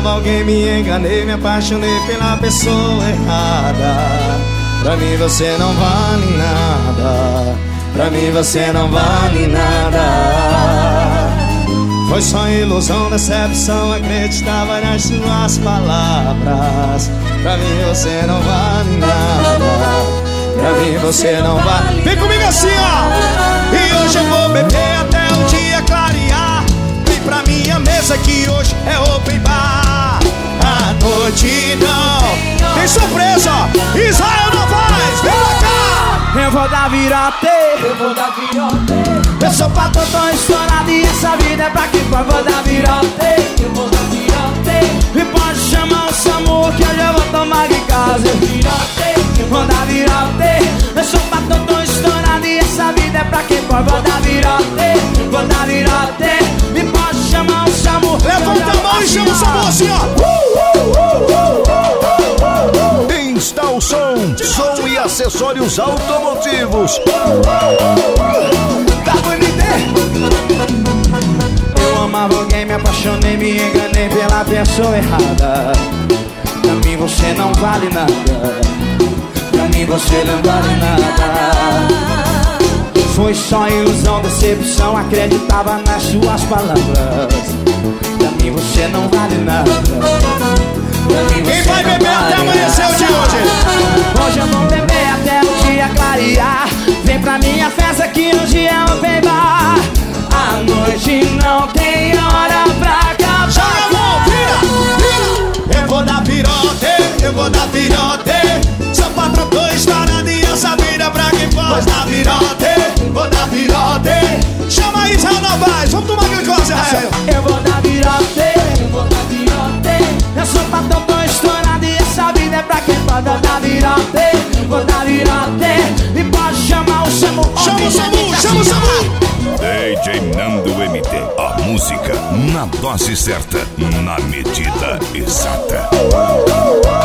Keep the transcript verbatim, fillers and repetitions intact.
amava alguém, me enganei, me apaixonei pela pessoa errada. Pra mim você não vale nada, pra mim você não vale nada. Foi só ilusão, decepção, acreditava nas suas palavras. Pra mim você não vale nada, pra mim você não vale. Vem comigo assim, ó! E hoje eu vou beber até o dia clarear. Vem pra minha mesa que hoje é open bar. A noite não tem surpresa, Israel Novaes, vem pra cá! Eu vou dar virote, eu vou dar virote. Eu sou pato, tô estourado e essa vida é pra quem for. Vou dar virote, eu vou dar virote. E pode chamar o SAMU que hoje eu vou tomar em casa. Virote, eu vou dar virote. Eu sou pato, tô estourado e essa vida é pra quem for. Vou dar virote, vou dar virote. E pode chamar o SAMU. Levanta a mão e chama o SAMU assim, ó. Está o som, som e acessórios automotivos. Tá eu amava alguém, me apaixonei, me enganei pela pessoa errada. Pra mim você não vale nada, pra mim você não vale nada. Foi só ilusão, decepção, acreditava nas suas palavras. Pra mim você não vale nada. Quem vai beber até amanhecer o dia hoje? Hoje eu vou beber até o dia clarear. Vem pra minha festa que hoje é open bar. A noite não tem hora pra acabar. Joga a mão, vira, vira. Eu vou dar virote, eu vou dar virote. Sou patrão, tô estourado e essa vida pra quem pode. Vou dar virote, vou dar virote. Chama aí, Israel Novaes, vamos tomar aquele coisa, Israel. Eu vou dar virote, eu vou dar virote. Eu sou patrão, tô estourado e essa vida é pra quem pode. Vou dar virote, vou dar virote. E pode chamar o SAMU. Chama o SAMU, chama o SAMU. D J Nando M T, a música na dose certa, na medida exata.